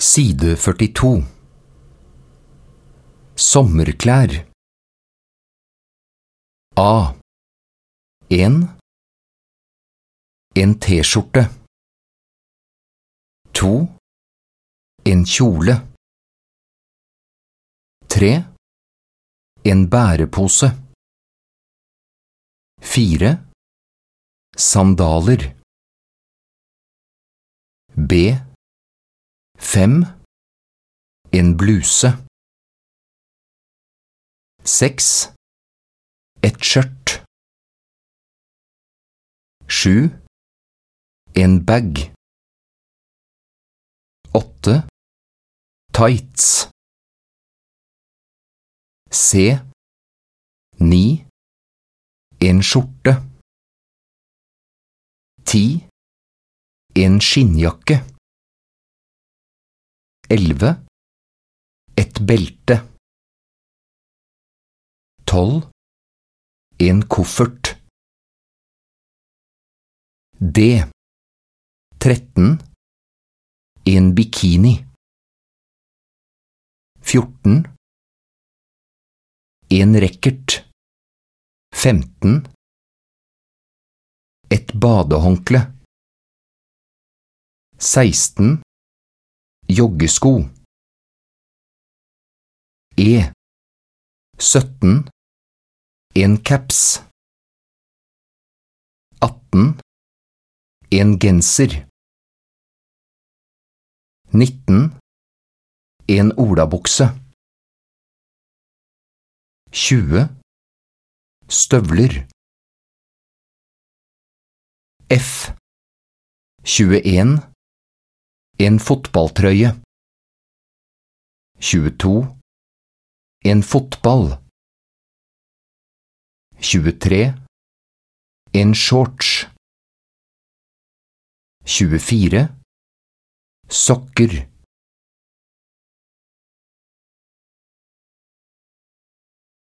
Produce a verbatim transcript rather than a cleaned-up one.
Side førtito. Sommerklær. A. En. En T-skjorte. To. En kjole. Tre. En bærepose. Fire. Sandaler. B. Fem. En bluse. Seks. Et skjørt. Sju. En bag. Åtte. Tights. C. Ni. En skjorte. Ti. En skinnjakke. Elleve. Et belte. Tolv. En koffert. D. Tretten. En bikini. Fjorten. En racket. Femten. Et badehåndkle. Seksten. Joggesko. E. Sytten. En caps. Atten. En genser. Nitten. En olabukse. Tjue. Støvler. F. Tjueen. En fotballtrøye. Tjueto. En fotball. Tjuetre. En shorts. Tjuefire. Sokker.